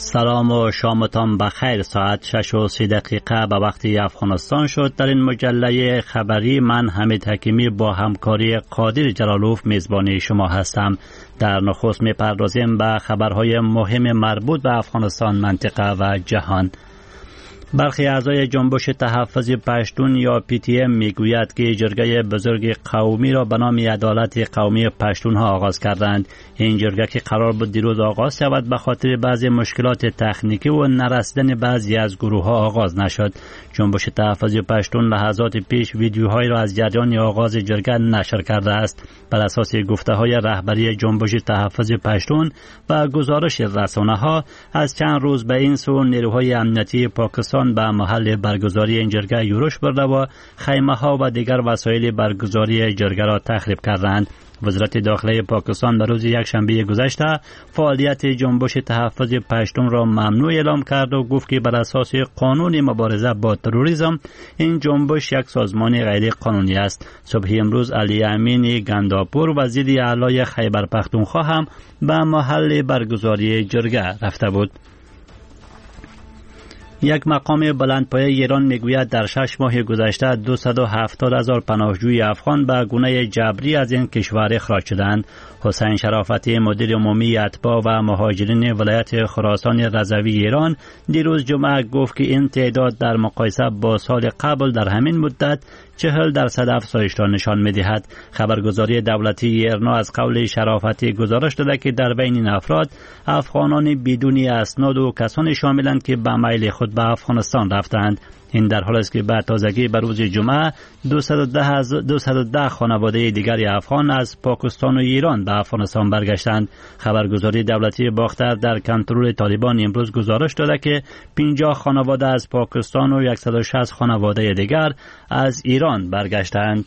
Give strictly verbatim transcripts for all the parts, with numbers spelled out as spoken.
سلام و شامتان بخیر. ساعت شش و سی دقیقه به وقتی افغانستان شد. در این مجله خبری من حمید حکیمی با همکاری قادر جلالوف میزبان شما هستم. در نخست میپردازیم به خبرهای مهم مربوط به افغانستان، منطقه و جهان. برخی اعضای جنبش تحفظ پشتون یا پی تی ام میگوید که جرگه بزرگ قومی را به نام عدالت قومی پشتون ها آغاز کردند. این جرگه که قرار بود دیروز آغاز شود به خاطر بعضی مشکلات تکنیکی و نرسیدن بعضی از گروه ها آغاز نشد. جنبش تحفظ پشتون لحظات پیش ویدیوهایی را از جریان آغاز جرگه نشر کرده است. بر اساس گفته های رهبری جنبش تحفظ پشتون و گزارش رسانه ها، از چند روز به این سو نیروهای امنیتی پاکستان به محل برگزاری این جرگه یورش برده و خیمه ها و دیگر وسایل برگزاری جرگه را تخریب کردند. وزارت داخلی پاکستان در روز یکشنبه گذشته فعالیت جنبش تحفظ پشتون را ممنوع اعلام کرد و گفت که بر اساس قانون مبارزه با تروریسم این جنبش یک سازمان غیر قانونی است. صبح امروز علی امین گنداپور وزیر اعلی خیبر پختونخوا هم به محل برگزاری جرگه رفته بود. یک مقام بلندپایه ایران میگوید در شش ماه گذشته دویست و هفتاد هزار پناهجوی افغان به گونه جبری از این کشور اخراج شدند. حسین شرافتی مدیر عمومی اتباع و مهاجرین ولایت خراسان رضوی ایران دیروز جمعه گفت که این تعداد در مقایسه با سال قبل در همین مدت چهل درصد افزایش را نشان می‌دهد. خبرگزاری دولتی ایرنا از قول شرافتی گزارش داده که در بین این افراد افغانان بدون اسناد و کسانی شاملند که به میل خود به افغانستان رفتند. این در حالی است که به تازگی بر روز جمعه دویست و ده خانواده دیگری افغان از پاکستان و ایران به افغانستان برگشتند. خبرگزاری دولتی باختر در کنترل طالبان امروز گزارش داده که پنجاه خانواده از پاکستان و صد و شصت خانواده دیگر از ایران برگشتند.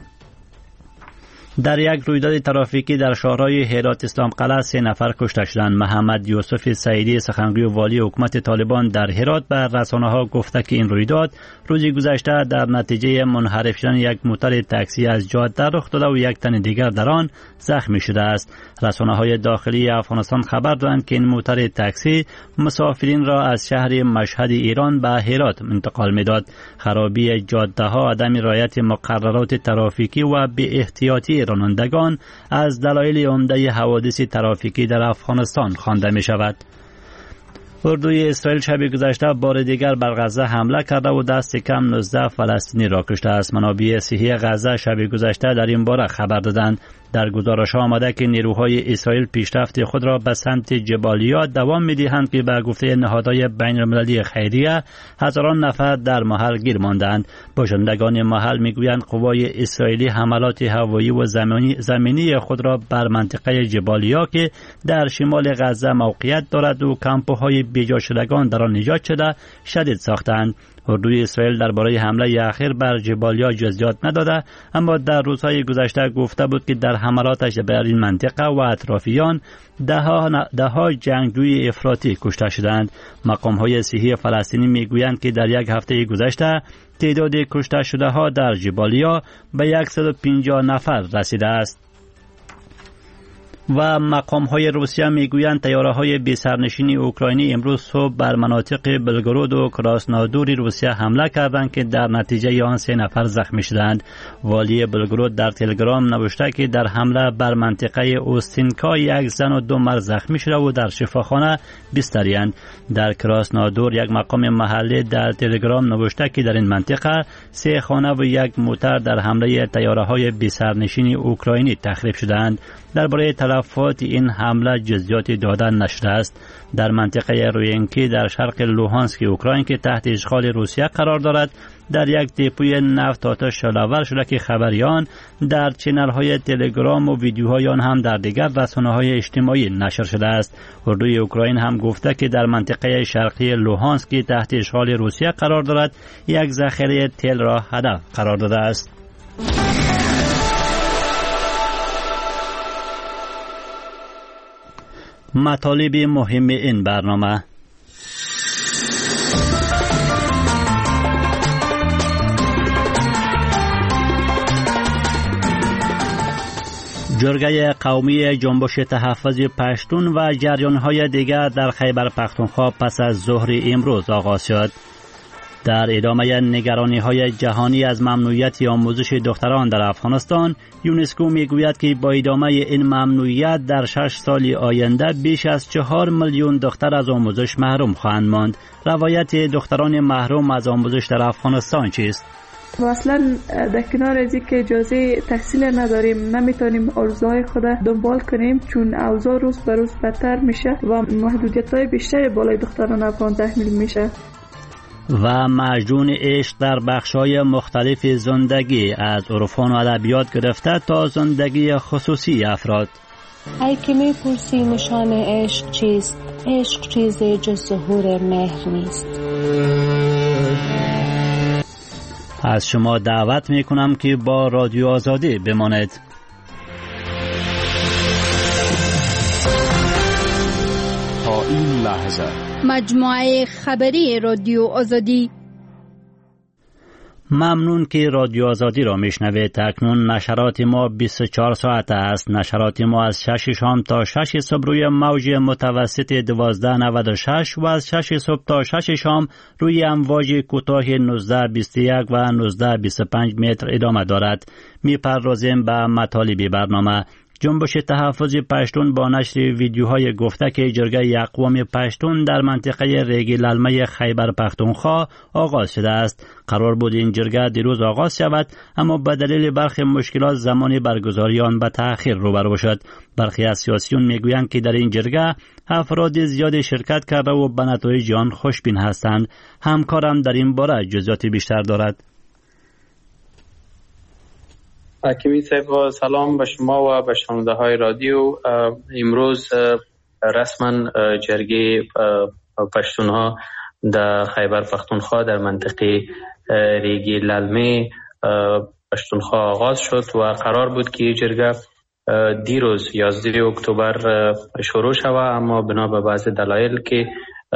در یک رویداد ترافیکی در شهرهای هرات اسلام قلعه سه نفر کشته شدند. محمد یوسف سعیدی سخنگوی والی حکومت طالبان در هرات به رسانه ها گفته که این رویداد روزی گذشته در نتیجه منحرف شدن یک موتور تاکسی از جاده رخ داده و یک تن دیگر در آن زخمی شده است. رسانه های داخلی افغانستان خبر دادند که این موتور تاکسی مسافرین را از شهر مشهد ایران به هرات انتقال میداد. خرابی جاده ها، عدم رعایت مقررات ترافیکی و بی احتیاطی رانندگان از دلایل عمده حوادث ترافیکی در افغانستان خوانده می شود. اردوی اسرائیل شب گذشته بار دیگر بر غزه حمله کرده و دست کم نوزده فلسطینی را کشته است. منابع صحی غزه شب گذشته در این باره خبر دادند. در گزارش آمده که نیروهای اسرائیل پیشرفت خود را به سمت جبالیا دوام می‌دهند که به گفته نهادهای بین‌المللی خیریه هزاران نفر در محل گیر ماندند. باشندگان محل میگویند قوای اسرائیلی حملات هوایی و زمینی, زمینی خود را بر منطقه جبالیا که در شمال غزه موقعیت دارد و کمپ‌های بیجا شدگان در آن ایجاد شده شدید ساختند. اردوی اسرائیل درباره حمله اخیر بر جبالیا جزئیات نداده، اما در روزهای گذشته گفته بود که در حملاتش بر این منطقه و اطرافیان دهها دهها جنگجوی افراطی کشته شدند. مقام‌های صحی فلسطینی میگویند که در یک هفته گذشته تعداد کشته شده ها در جبالیا به صد و پنجاه نفر رسیده است. و مقام‌های روسیه میگویند تیاره‌های بی سرنشین اوکراینی امروز صبح بر مناطق بلگرود و کراسنادور روسیه حمله کردند که در نتیجه آن سه نفر زخمی شدند. والی بلگرود در تلگرام نوشته که در حمله بر منطقه اوستینکا یک زن و دو مرد زخمی شده و در شفاخانه بستری‌اند. در کراسنادور یک مقام محلی در تلگرام نوشته که در این منطقه سه خانه و یک موتر در حمله تیاره‌های بی سرنشین اوکراینی تخریب شدند. درباره تلفات این حمله جزئیاتی داده نشده است. در منطقه روینکی در شرق لوهانسک اوکراین که تحت اشغال روسیه قرار دارد، در یک دیپوی نفت آتش شعله‌آور شده که خبریان در چنل‌های تلگرام و ویدیوهای آن هم در دیگر رسانه‌های اجتماعی نشر شده است. اردوی اوکراین هم گفته که در منطقه شرقی لوهانسک که تحت اشغال روسیه قرار دارد، یک ذخیره تل را هدف قرار داده است. مطالب مهم این برنامه: جرگه قومی جنبش تحفظ پشتون و جریان‌های دیگر در خیبر پختونخوا پس از ظهر امروز آغاز شد. در ادامه نگرانی‌های جهانی از ممنوعیت آموزش دختران در افغانستان، یونسکو میگوید که با ادامه این ممنوعیت در شش سال آینده بیش از چهار میلیون دختر از آموزش محروم خواهند ماند. روایت دختران محروم از آموزش در افغانستان چیست؟ و اصلا در کنار از که اجازه تحصیل نداریم، نمیتونیم آرزوهای خود دنبال کنیم، چون اوضاع روز به روز بدتر میشه و محدودیت‌های بیشتری بالای دختران افغان تحمیل میشه. و مجنون عشق در بخش‌های مختلف زندگی، از عرفان و ادبیات گرفته تا زندگی خصوصی افراد. ای که میپرسی نشان عشق چیست؟ عشق چیزی جز ظهور مهر نیست. از شما دعوت میکنم که با رادیو آزادی بمانید. تا این لحظه مجموعه خبری رادیو آزادی. ممنون که رادیو آزادی را میشنوید. تکنون نشرات ما بیست و چهار ساعته است. نشرات ما از شش شام تا شش صبح روی موج متوسط دوازده نود و شش و از شش صبح تا شش شام روی امواج کوتاه نوزده بیست و یک و نوزده بیست و پنج متر ادامه دارد. میپردازیم به مطالب برنامه. جنبش تحفظ پشتون با نشر ویدیوهای گفته که جرگه اقوام پشتون در منطقه ریگ للمه خیبر پختونخوا آغاز شده است. قرار بود این جرگه دیروز آغاز شود، اما به دلیل برخی مشکلات زمان برگزاری آن به تأخیر روبرو شد. برخی از سیاسیون میگویند که در این جرگه افراد زیادی شرکت کرده و به نتایج آن خوشبین هستند. همکارم در این باره جزئیات بیشتر دارد. حکیمی صاحب، سلام به شما و به شنونده های رادیو. امروز رسما جرگه پشتونها در خیبر پختونخوا در منطقه ریگ للمه پشتونخوا آغاز شد و قرار بود که جرگه دیروز یازده اکتبر شروع شود، اما بنا به بعض دلایل که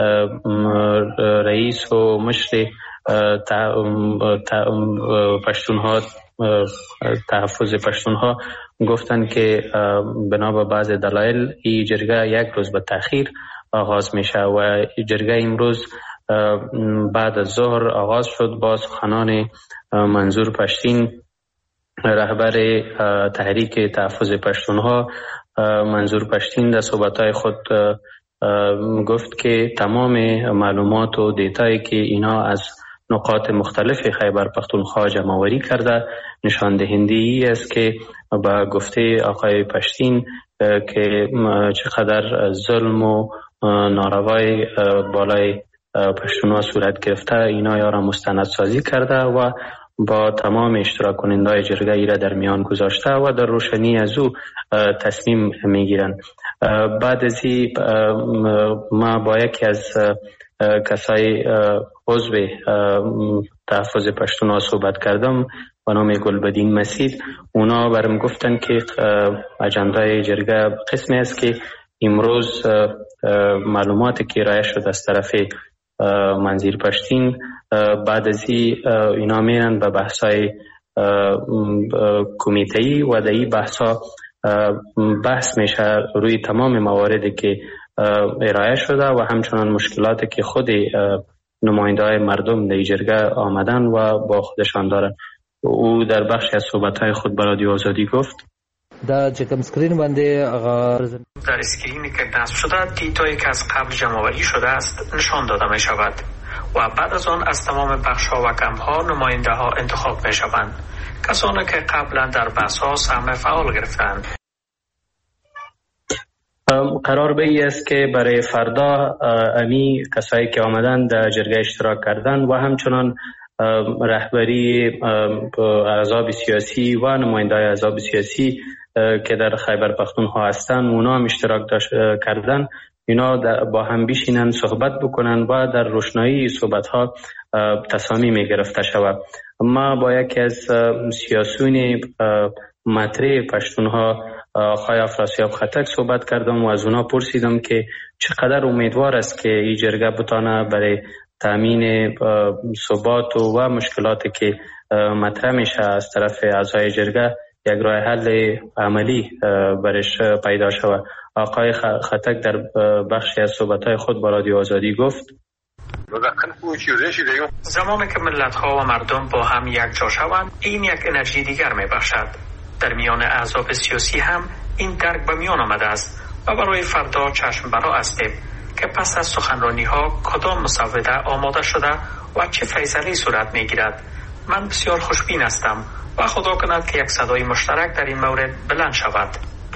رئیس و مشر پشتونها تحفظ پشتونها گفتن که بنا به بعض دلایل این جرگه یک روز به تأخیر آغاز میشه و جرگه امروز بعد از ظهر آغاز شد. با سخنان منظور پشتین، رهبر تحریک تحفظ پشتونها، منظور پشتین در صحبتهای خود گفت که تمام معلومات و دیتایی که اینا از نقاط مختلف خیبر پختونخوا جمع‌آوری کرده نشان دهنده ای است که با گفته آقای پشتین که چقدر ظلم و ناروای بالای پشتونها صورت گرفته، اینا یا را مستندسازی کرده و با تمام اشتراک کننده‌های جرگه ای را در میان گذاشته و در روشنی از او تصمیم میگیرند. بعد از این ما با یکی از کسای عضو تحفظ پشتونها صحبت کردم به نام گلبدین مسید. اونا برام گفتن که اجندای جرگه قسمی است که امروز معلوماتی که ارائه شد از طرف منظور پشتین، بعد از اینا میرن به بحثای کمیته‌ای و در این بحثا بحث میشه روی تمام مواردی که ارائه شده و همچنان مشکلاتی که خود نماینده‌های مردم در جرگه آمدن و با خودشان دارن. او در بخش از صحبت‌های خود به رادیو آزادی گفت در چکم سکرین بنده آقا در اسکرینی که نصب شده دیتایی که از قبل جمع‌آوری شده است نشان داده می شود و بعد از آن از تمام بخش‌ها و کمپ‌ها نماینده‌ها انتخاب می شوند، کسانی که قبلا در بحث‌ها سهم فعال گرفتند. قرار به ای است که برای فردا امی کسایی که آمدن در جرگه اشتراک کردن و همچنان رهبری احزاب سیاسی و نماینده‌های احزاب سیاسی که در خیبر پختونخوا هستند اونا هم اشتراک کردن، اینا با هم بشینن صحبت بکنن و در روشنایی صحبت‌ها تصامیم گرفته شود. ما با یکی از سیاسیون مطرح پشتونها آقای افراسیاب خطک صحبت کردم و از اونا پرسیدم که چقدر امیدوار است که این جرگه بتانه برای تامین ثبات و مشکلاتی که مطرح میشه از طرف اعضای جرگه یک راه حل عملی برش پیدا شود. آقای خطک در بخشی از صحبت‌های خود با رادیو آزادی گفت زمانی که ملت‌ها و مردم با هم یک جا شوند، این یک انرژی دیگر می‌بخشد. در میان احزاب سیاسی هم این درک به میان آمده است و برای فردا چشم برا هستیم که پس از سخنرانی‌ها کدام مسوده آماده شده و چه فیصله صورت می‌گیرد. من بسیار خوشبین هستم و خدا کند که یک صدای مشترک در این مورد بلند شود.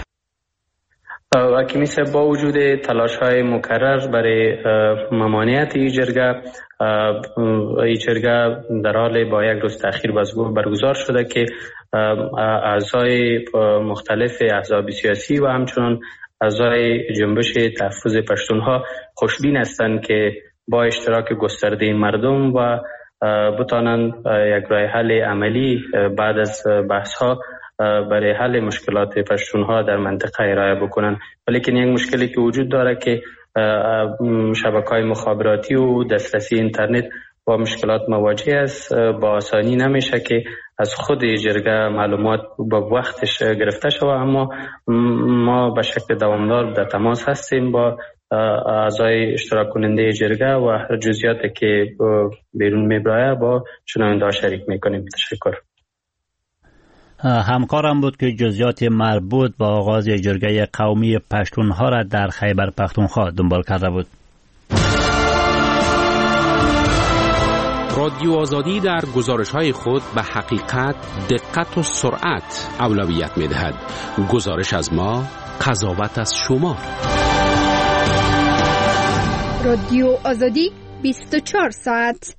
و کمیسه با وجود تلاش‌های مکرر برای ممانعت این جرگه، این جرگه در حال با یک روز تأخیر برگزار شده که اعضای مختلف احزاب سیاسی و همچنان اعضای جنبش تحفظ پشتونها خوشبین هستند که با اشتراک گسترده مردم و بتانند یک راه حل عملی بعد از بحث‌ها برای حل مشکلات پشتونها در منطقه ارائه بکنن. ولیکن یک مشکلی که وجود داره که شبکه‌های مخابراتی و دسترسی اینترنت با مشکلات مواجه است. با آسانی نمیشه که از خود جرگه معلومات با وقتش گرفته شود، اما ما به شکل دوامدار در تماس هستیم با اعضای اشتراک کننده جرگه و هر جزئیاتی که بیرون میبره با شنونده شریک میکنیم. تشکر. همکارم بود که جزئیات مربوط با آغاز جرگه قومی پشتونها را در خیبر پختونخوا دنبال کرده بود. رادیو آزادی در گزارش‌های خود به حقیقت، دقت و سرعت اولویت می‌دهد. گزارش از ما، قضاوت از شما. رادیو آزادی بیست و چهار ساعت.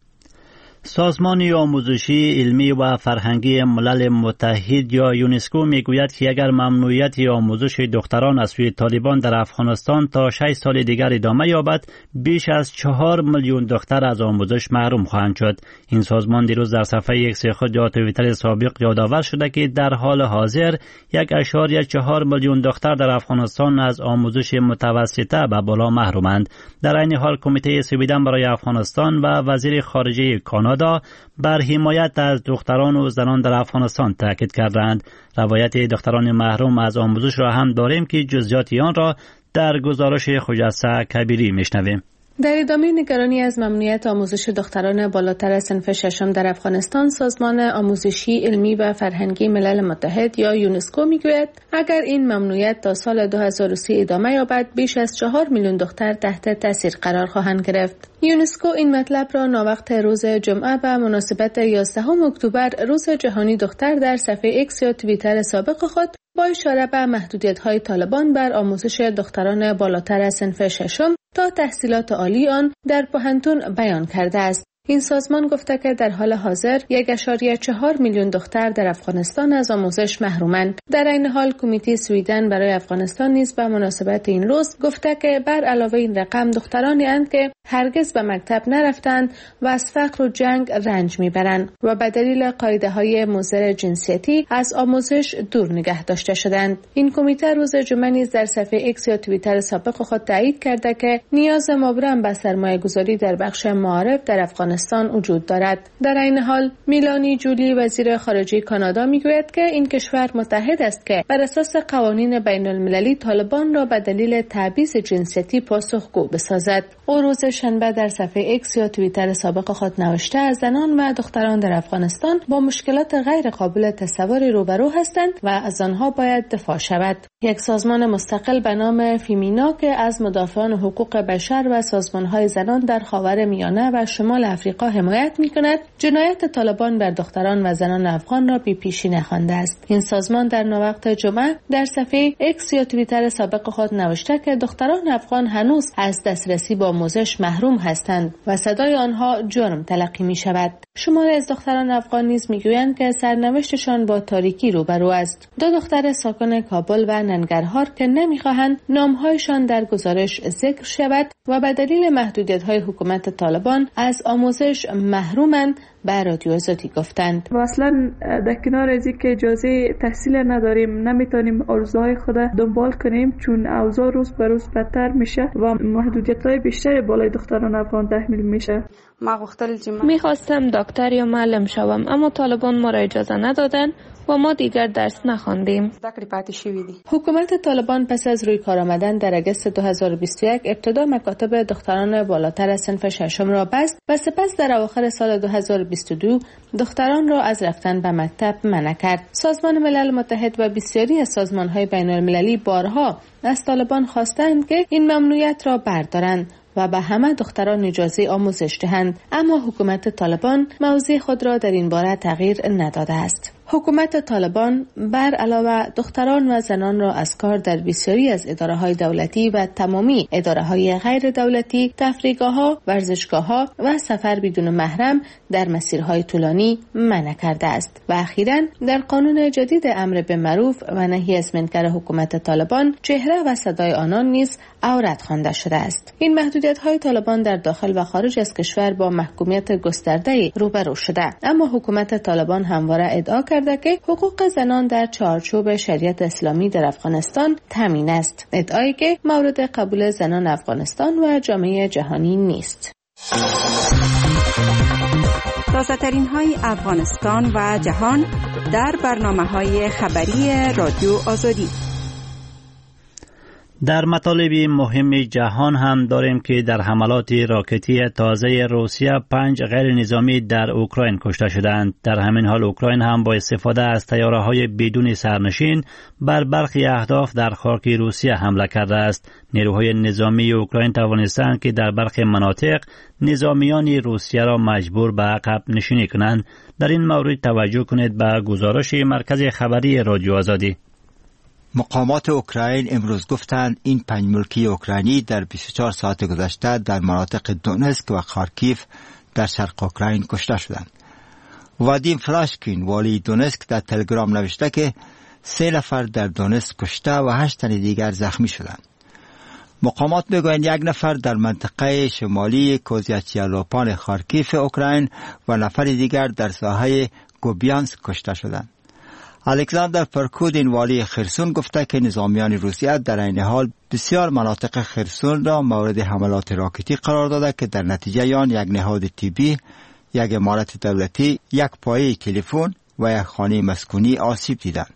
سازمان آموزشی علمی و فرهنگی ملل متحد یا یونسکو میگوید که اگر ممنوعیت آموزش دختران از سوی طالبان در افغانستان تا شش سال دیگر ادامه یابد، بیش از چهار میلیون دختر از آموزش محروم خواهند شد. این سازمان دیروز در صفحه ایکس خود یا توییتر سابق یادآور شده که در حال حاضر یک اشاری چهار میلیون دختر در افغانستان از آموزش متوسطه و بالا محرومند. در این حال کمیته سویدن برای افغانستان و وزیر خارجه کانادا بر حمایت از دختران و زنان در افغانستان تاکید کردند. روایت دختران محروم از آموزش را هم داریم که جزئیات آن را در گزارش خجسته کبیری میشنویم. در ادامه نگرانی از ممنوعیت آموزش دختران بالاتر از صنف ششم در افغانستان، سازمان آموزشی علمی و فرهنگی ملل متحد یا یونسکو میگوید اگر این ممنوعیت تا سال دو هزار و سی ادامه یابد، بیش از چهار میلیون دختر تحت تاثیر قرار خواهند گرفت. یونسکو این مطلب را ناوقت روز جمعه به مناسبت یازدهم اکتبر روز جهانی دختر در صفحه ایکس یا توییتر سابق خود با اشاره به محدودیت‌های طالبان بر آموزش دختران بالاتر از صنف ششم تا تحصیلات عالی آن در پوهنتون بیان کرده است. این سازمان گفته که در حال حاضر یک اشاری چهار میلیون دختر در افغانستان از آموزش محرومند. در این حال کمیته سویدن برای افغانستان نیز به مناسبت این روز گفته که بر علاوه این رقم دخترانی اند که هرگز به مکتب نرفتند و از فقر و جنگ رنج میبرند و به دلیل قاعده‌های مضر جنسیتی از آموزش دور نگه داشته شدند. این کمیته روز جمعه نیز در صفحه ایکس یا توییتر سابق خود تایید کرده که نیاز مبرم به سرمایه‌گذاری در بخش معارف در افغانستان وجود دارد. در این حال میلانی جولی وزیر خارجه کانادا میگوید که این کشور متحد است که بر اساس قوانین بین المللی طالبان را به دلیل تبعیض جنسیتی پاسخگو بسازد. او روز شنبه در صفحه ایکس یا توییتر سابق خود نوشته از زنان و دختران در افغانستان با مشکلات غیر قابل تصوری روبرو هستند و از آنها باید دفاع شود. یک سازمان مستقل به نام فیمینا که از مدافعان حقوق بشر و سازمان‌های زنان در خاورمیانه و شمال آفریقا حمایت می‌کند، جنایت طالبان بر دختران و زنان افغان را بی‌پیشینه خوانده است. این سازمان در نووقت جمعه در صفحه ایکس یا توییتر سابق خود نوشته که دختران افغان هنوز از دسترسی به آموزش محروم هستند و صدای آنها جرم تلقی می‌شود. شماری از دختران افغان نیز می‌گویند که سرنوشتشان با تاریکی روبرو است. دو دختر ساکن کابل و ننگرهار که نمی‌خواهند نام‌هایشان در گزارش ذکر شود و به دلیل محدودیت‌های حکومت طالبان از آموزش محرومند، به رادیو آزادی گفتند. و اصلا در کنار از اینکه اجازه تحصیل نداریم نمیتونیم آرزوهای خود دنبال کنیم، چون اوضاع روز به روز بدتر میشه و محدودیت‌های بیشتری بالای دختران افغان تحمیل میشه. میخواستم دکتر یا معلم شوم، اما طالبان ما را اجازه ندادن و ما دیگر درس نخواندیم. حکومت طالبان پس از روی کار آمدن در اگست دو هزار و بیست و یک ابتدا مکاتب دختران بالاتر از صنف ششم را بست و سپس در اواخر سال دو هزار و بیست و دو دختران را از رفتن به مکتب منع کرد. سازمان ملل متحد و بسیاری از سازمان‌های بین‌المللی بارها از طالبان خواستند که این ممنوعیت را بردارند و به همه دختران اجازه آموزش دهند، اما حکومت طالبان موضع خود را در این باره تغییر نداده است. حکومت طالبان بر علاوه دختران و زنان را از کار در بسیاری از اداره‌های دولتی و تمامی اداره‌های غیر دولتی، تفریحگاه‌ها، ورزشگاه‌ها و سفر بدون محرم در مسیرهای طولانی منع کرده است و اخیراً در قانون جدید امر به معروف و نهی از منکر حکومت طالبان چهره و صدای آنان نیز عورت خوانده شده است. این محدودیت‌های طالبان در داخل و خارج از کشور با محکومیت گسترده روبرو شده، اما حکومت طالبان همواره ادعا کرده که حقوق زنان در چارچوب شریعت اسلامی در افغانستان تامین است، ادعایی که مورد قبول زنان افغانستان و جامعه جهانی نیست. تازه ترین های افغانستان و جهان در برنامه های خبری رادیو آزادی. در مطالب مهم جهان هم داریم که در حملات راکتی تازه روسیه پنج غیر نظامی در اوکراین کشته شدند. در همین حال اوکراین هم با استفاده از طیاره‌های بدون سرنشین بر برخی اهداف در خاک روسیه حمله کرده است. نیروهای نظامی اوکراین توانستند که در برخی مناطق نظامیان روسیه را مجبور به عقب نشینی کنند. در این مورد توجه کنید به گزارش مرکز خبری رادیو آزادی. مقامات اوکراین امروز گفتند این پنج ملکی اوکراینی در بیست و چهار ساعت گذشته در مناطق دونسک و خارکیف در شرق اوکراین کشته شدند. وادیم فلاشکین والی دونسک در تلگرام نوشته که سه نفر در دونسک کشته و هشت تن دیگر زخمی شدند. مقامات میگویند یک نفر در منطقه شمالی کوزیاچیالوپان خارکیف اوکراین و نفر دیگر در ساحه گوبیانسک کشته شدند. الکساندر پرکودین والی خرسون گفته که نظامیان روسیه در این حال بسیار مناطق خرسون را مورد حملات راکتی قرار داده که در نتیجه آن یک نهاد طبی، یک عمارت دولتی، یک پایه تلفن و یک خانه مسکونی آسیب دیدند.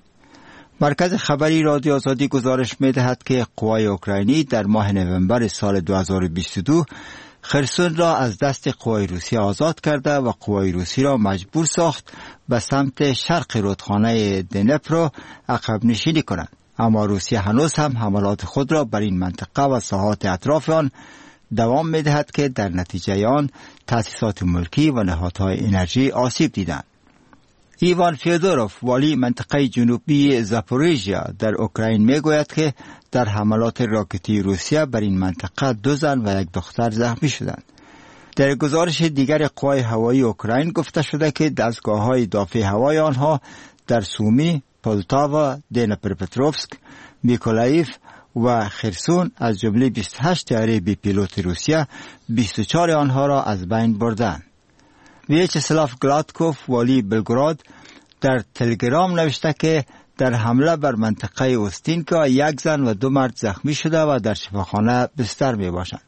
مرکز خبری رادیو آزادی گزارش می‌دهد که قوای اوکراینی در ماه نوامبر سال دو هزار و بیست و دو خرسون را از دست قوای روسی آزاد کرده و قوای روسی را مجبور ساخت به سمت شرق رودخانه دنپرو عقب نشینی کنند. اما روسیه هنوز هم حملات خود را بر این منطقه و ساحات اطراف آن دوام می‌دهد که در نتیجه آن تأسیسات ملکی و نهادهای انرژی آسیب دیدند. ایوان فیودوروف والی منطقه جنوبی زاپوریژیا در اوکراین میگوید که در حملات راکتی روسیه بر این منطقه دو زن و یک دختر زخمی شدند. در گزارش دیگر قوای هوایی اوکراین گفته شده که دستگاه‌های دافع هوایی آنها در سومی، پولتاوا، دنیپروپتروفسک، میکولایف و خرسون از جمله بیست و هشت طیاره بی پیلوت روسیه بیست و چهار آنها را از بین بردند. ویچسلاف گلادکوف والی بلگراد در تلگرام نوشته که در حمله بر منطقه اوستینکا یک زن و دو مرد زخمی شده و در شفاخانه بستر می باشند.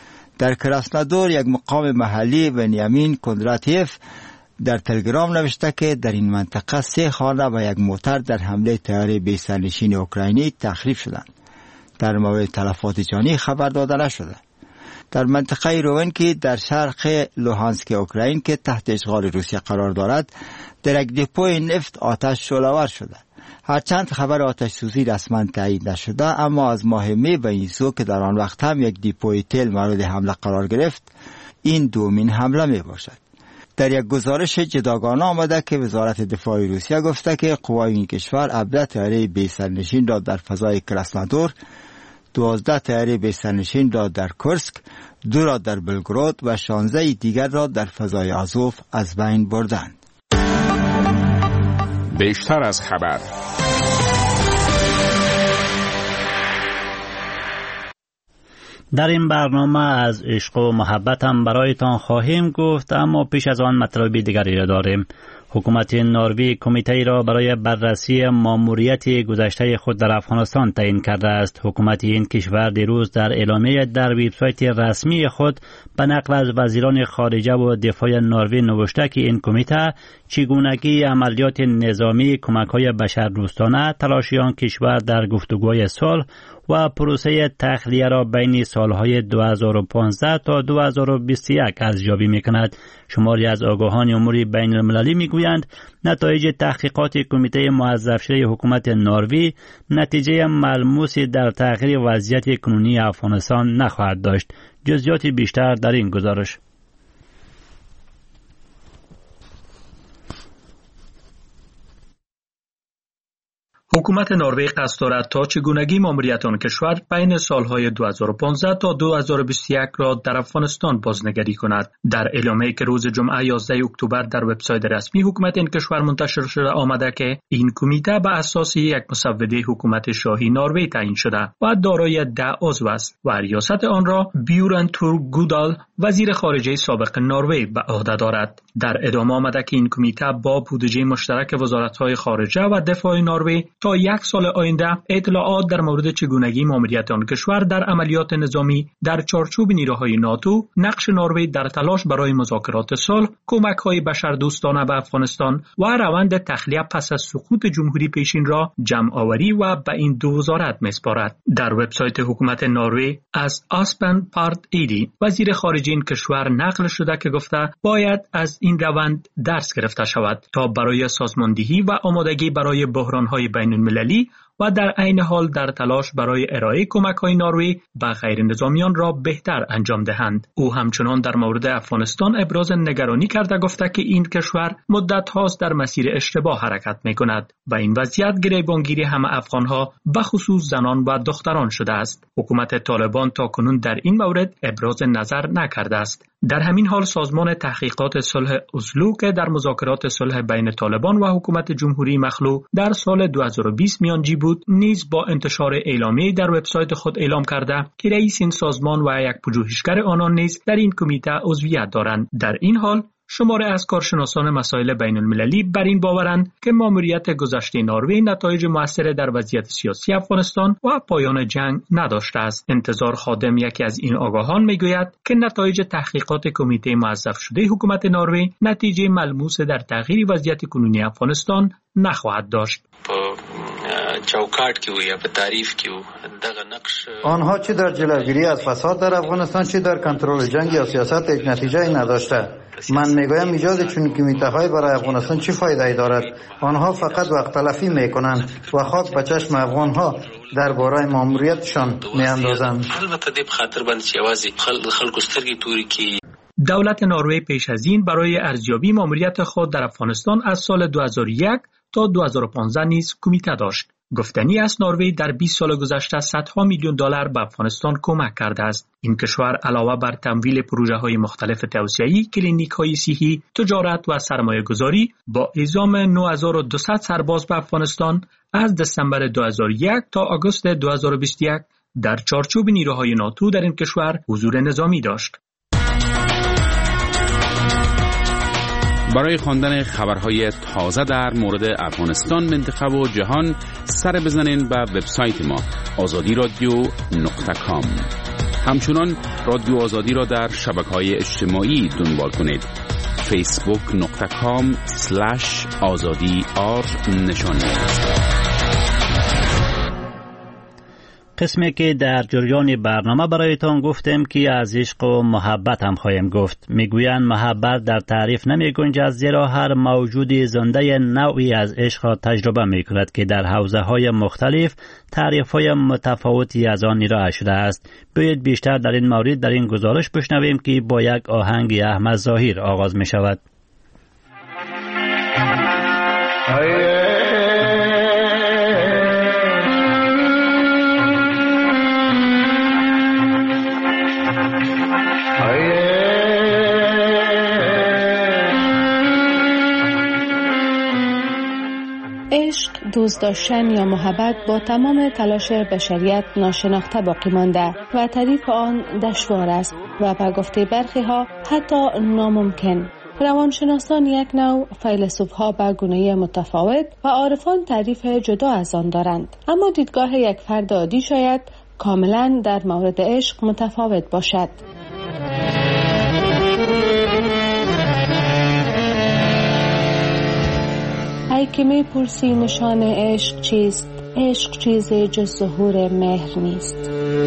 در کراسنادور یک مقام محلی بنیامین کندراتیف در تلگرام نوشته که در این منطقه سه خانه و یک موتر در حمله طیاره بی سرنشین اوکراینی تخریب شدند. در مورد تلفات جانی خبر داده نشده. در منطقه روونکی در شرق لوهانسک اوکراین که تحت اشغال روسیه قرار دارد در یک دپوی نفت آتش شعله‌ور شده. هرچند خبر آتش سوزی رسما تایید نشده، اما از ماه می به این سو که در آن وقت هم یک دپوی تیل مورد حمله قرار گرفت، این دومین حمله می باشد. در یک گزارش جداگانه آمده که وزارت دفاع روسیه گفته که قوای این کشور هفده طیاره بی سرنشین را در فضای کراسنادور، دوازده طیاره بی سرنشین را در کرسک، دو را در بلگراد و شانزده دیگر را در فضای آزوف از بین بردند. بیشتر از خبر. در این برنامه از عشق و محبت هم برایتان خواهیم گفت، اما پیش از آن مطلب دیگری را داریم. حکومت نروژ کمیته را برای بررسی ماموریت گذشته خود در افغانستان تعیین کرده است. حکومت این کشور دیروز در اعلامیه در وبسایت رسمی خود به نقل از وزیران خارجه و دفاع نروژ نوشته که این کمیته چگونگی عملیات نظامی کمک‌های بشردوستانه تلاشی آن کشور در گفتگوهای صلح و پروسه تخلیه را بین سالهای دو هزار و پانزده تا دو هزار و بیست و یک ارزیابی می‌کند. شماری از آگاهان امور بین المللی می‌گویند نتایج تحقیقات کمیته موظف شده حکومت نروژ نتیجه ملموسی در تغییر وضعیت کنونی افغانستان نخواهد داشت. جزئیات بیشتر در این گزارش. حکومت نروژ قصد دارد تا چگونگی ماموریت آن کشور بین سالهای دو هزار و پانزده تا دو هزار و بیست و یک را در افغانستان بازنگری کند. در اعلامیه‌ای که روز جمعه یازده اکتبر در وبسایت رسمی حکومت این کشور منتشر شده آمده که این کمیته به اساس یک مسوده حکومت شاهی نروژ تعیین شده و دارای ده عضو است و ریاست آن را بیورن تور گودال وزیر خارجه سابق نروژ به عهده دارد. در ادامه آمده که این کمیته با بودجه مشترک وزارت‌های خارجه و دفاع نروژ تا یک سال آینده اطلاعات در مورد چگونگی ماموریت آن کشور در عملیات نظامی در چارچوب نیروهای ناتو، نقش نروژ در تلاش برای مذاکرات صلح، کمک‌های بشردوستانه به افغانستان و روند تخلیه پس از سقوط جمهوری پیشین را جمع آوری و به این دو وزارت می‌سپارد. در وبسایت حکومت نروژ از آسپن پارت ایدی وزیر خارجه این کشور نقل شده که گفته باید از این روند درس گرفته شود تا برای سازماندهی و آمادگی برای بحران‌های بین المللی و در عین حال در تلاش برای ارائه کمک‌های نروژ به غیر نظامیان را بهتر انجام دهند. او همچنان در مورد افغانستان ابراز نگرانی کرده گفته که این کشور مدت هاست در مسیر اشتباه حرکت می‌کند و این وضعیت گریبانگیری همه افغان‌ها به خصوص زنان و دختران شده است. حکومت طالبان تا کنون در این مورد ابراز نظر نکرده است. در همین حال سازمان تحقیقات صلح اسلو که در مذاکرات صلح بین طالبان و حکومت جمهوری مخلوع در سال دو هزار و بیست میانجی بود، نیز با انتشار اعلامیه در وبسایت خود اعلام کرده که رئیس این سازمان و یک پژوهشگر آنان نیز در این کمیته عضویت دارند. در این حال شماره از کارشناسان مسائل بین المللی بر این باورند که ماموریت گذشته نروژ نتایج مؤثر در وضعیت سیاسی افغانستان و پایان جنگ نداشته است. انتظار خادم یکی از این آگاهان میگوید که نتایج تحقیقات کمیته موظف شده حکومت نروژ نتیجه ملموس در تغییر وضعیت کنونی افغانستان نخواهد داشت. چوکاټ کې و یا په تعریف کې و دغه نقش آنها چه در جلوگیری از فساد در افغانستان چه در کنترل جنگ یا سیاست یک نتیجه نداشته. من میگویم ایجاد چون کمیته‌های برای افغانستان چه فایده‌ای دارد؟ آنها فقط وقت تلفی میکنند و خاک به چشم افغانها درباره ماموریتشان میاندازند. البته دې په خاطر باندې چې یوازې خلکو سترګې توري کی. دولت نروژ پیش از این برای ارزیابی ماموریت خود در افغانستان از سال دو هزار و یک تا دو هزار و پانزده نیز کمیته داشت. گفتنی است نروژ در بیست سال گذشته صدها میلیون دلار به افغانستان کمک کرده است. این کشور علاوه بر تمویل پروژه‌های مختلف توسعه‌ای، کلینیک‌های صحی، تجارت و سرمایه‌گذاری با اعزام نه هزار و دویست سرباز به افغانستان از دسامبر دو هزار و یک تا آگوست دو هزار و بیست و یک در چارچوب نیروهای ناتو در این کشور حضور نظامی داشت. برای خواندن خبرهای تازه در مورد افغانستان، منطقه و جهان سر بزنین به وبسایت ما آزادی رادیو نقطه کام. همچنان رادیو آزادی را در شبکه‌های اجتماعی دنبال کنید. فیسبوک نقطه کام سلش آزادی آر نشان قسمی که در جریان برنامه برایتان گفتیم که از عشق و محبت هم خواهیم گفت. میگویند محبت در تعریف نمی گنجد، زیرا هر موجود زنده نوعی از عشق را تجربه می کند که در حوزه های مختلف تعریف های متفاوتی از آن ارائه شده است. بیایید بیشتر در این مورد در این گزارش بشنویم که با یک آهنگ احمد ظاهر آغاز می شود. عشق دوست داشتن یا محبت با تمام تلاش بشریت ناشناخته باقی مانده و تعریف آن دشوار است و به گفته برخی ها حتی ناممکن. روانشناسان یک نوع، فیلسوف‌ها به گونه متفاوت و عارفان تعریف جدا از آن دارند، اما دیدگاه یک فرد عادی شاید کاملا در مورد عشق متفاوت باشد. ای که می پرسی نشان عشق چیست؟ عشق چیزی جز ظهور مهر نیست.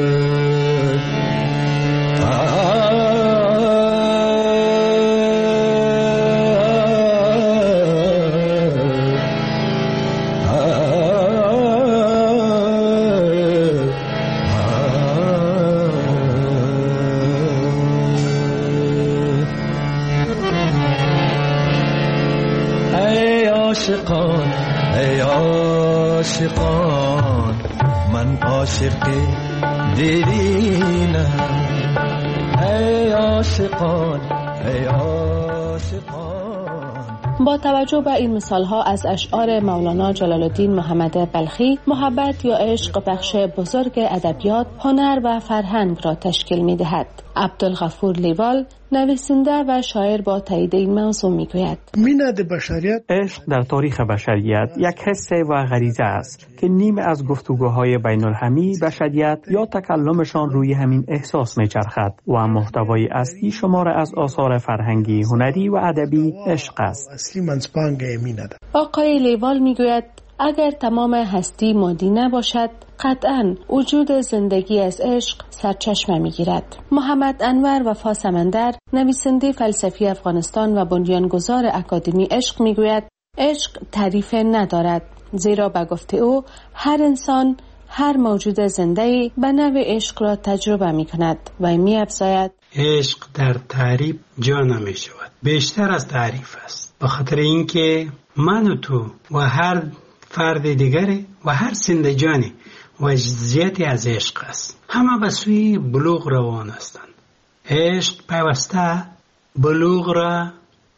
عاشقان ای عاشقان من عاشق دیرینم ای عاشقان ای عاشقان. با توجه به این مثالها از اشعار مولانا جلال الدین محمد بلخی، محبت یا عشق بخش بزرگ ادبیات، هنر و فرهنگ را تشکیل می دهد. عبدالغفور لیوال، نویسنده و شاعر، با تایید این موضوع می گوید: مینه بشریت، عشق در تاریخ بشریت یک حس و غریزه است که نیمه از گفتگوهای بین الهمی بشریت یا تکلمشان روی همین احساس می چرخد و محتوای اصلی شمار از آثار فرهنگی، هنری و ادبی عشق است. اصلی منځپانګه مینه ده. آقای لیوال می گوید اگر تمام هستی مادی نباشد، قطعاً وجود زندگی از عشق سرچشمه می‌گیرد. محمد انور وفا سمندر، نویسنده فلسفی افغانستان و بنیانگذار اکادمی عشق می‌گوید عشق تعریف ندارد، زیرا به گفته او هر انسان، هر موجود زنده‌ای به نوع عشق را تجربه می‌کند و می‌افزاید عشق در تعریف جا نمی‌شود، بیشتر از تعریف است، به خاطر اینکه من و تو و هر فرد دیگری و هر زندگانی وضعیتی از عشق است. همه به سوی بلوغ روان هستند. عشق پیوسته بلوغ را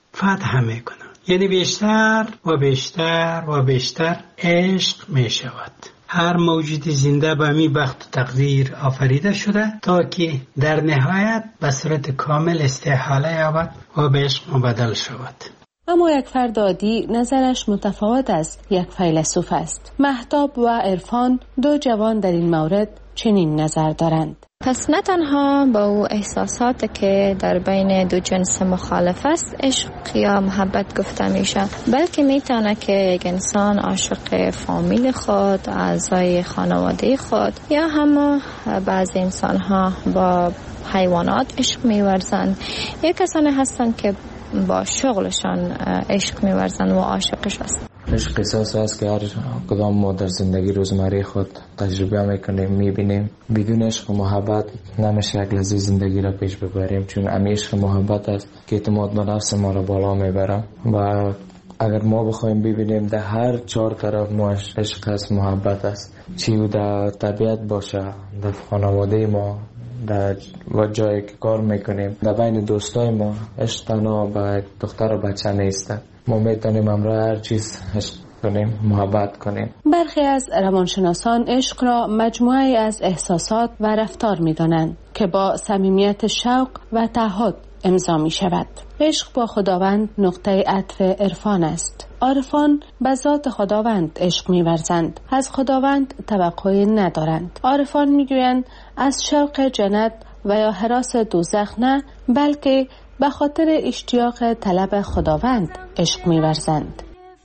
فتح می کند، یعنی بیشتر و بیشتر و بیشتر عشق می شود. هر موجود زنده به می بخت و تقدیر آفریده شده تا که در نهایت به صورت کامل استحاله یابد و به عشق مبدل شود. اما یک فرد عادی نظرش متفاوت از یک فیلسوف است. مهتاب و عرفان، دو جوان در این مورد چنین نظر دارند. پس نه تنها با او احساسات که در بین دو جنس مخالف است عشق یا محبت گفته میشه، بلکه میتونه که یک انسان عاشق فامیل خود، اعضای خانواده خود، یا هم بعضی انسان ها با حیوانات عشق میورزند. یک کسانی هستند که با شغلشان عشق میورزن و عاشقش هست. عشق قصاص است که هر کدام ما در زندگی روزمره خود تجربه میکنیم، میبینیم. بدون عشق و محبت نمیشه یک لحظه زندگی را پیش ببریم، چون امی عشق و محبت است که اعتماد به نفس ما را بالا میبره. و اگر ما بخوایم ببینیم در هر چهار طرف ما عشق است، محبت است، چی او در طبیعت باشه، در خانواده ما، در و جایی که کار میکنیم، در بین دوستای ما، عشق تنها به دختر و بچه نیست. ما میتونیم امرا هر چیز عشق کنیم، محبت کنیم. برخی از روانشناسان عشق را مجموعه از احساسات و رفتار میدانند که با صمیمیت شوق و تعهد امضا می شود. عشق با خداوند نقطه عطف عرفان است. عارفان به ذات خداوند عشق می‌ورزند، از خداوند توقعی ندارند. عارفان می‌گویند از شوق جنت و یا هراس دوزخ نه، بلکه به خاطر اشتیاق طلب خداوند عشق می‌ورزند.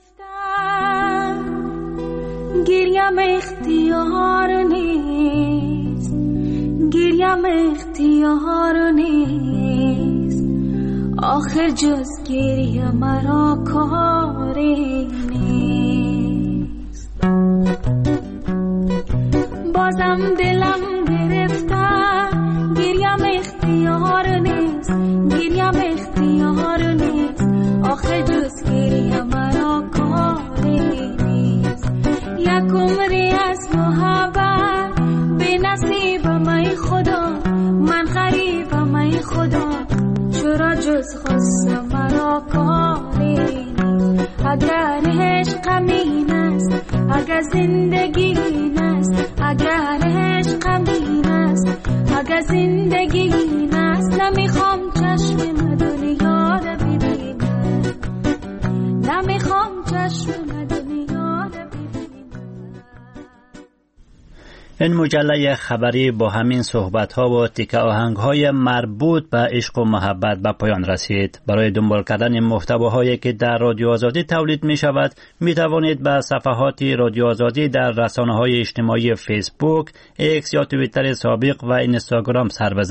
گریم اختیار نیست، گریم اختیار نیست، آخر جز گریه مرا کاری نیست. بازم دلم گرفته، گریم اختیار نیست، گریم اختیار نیست، آخر جز گریه مرا کاری نیست. یک عمری از محبت به نصیب می خدا، من غریبم ای خدا، چرا جز غصه مرا کاری نیست. اگر عشق امین است، اگر زندگی این است، اگر عشقم این است، اگر زندگی این است، نمیخوام چشم دنیا رو ببینم، نمیخوام چشم دنیا رو ببینم. این مجله خبری با همین صحبت‌ها و تیکه آهنگ‌های مربوط به عشق و محبت به پایان رسید. برای دنبال کردن محتواهایی که در رادیو آزادی تولید می‌شود، می‌توانید به صفحات رادیو آزادی در رسانه‌های اجتماعی فیسبوک، ایکس یا توییتر سابق و اینستاگرام سر بزنید.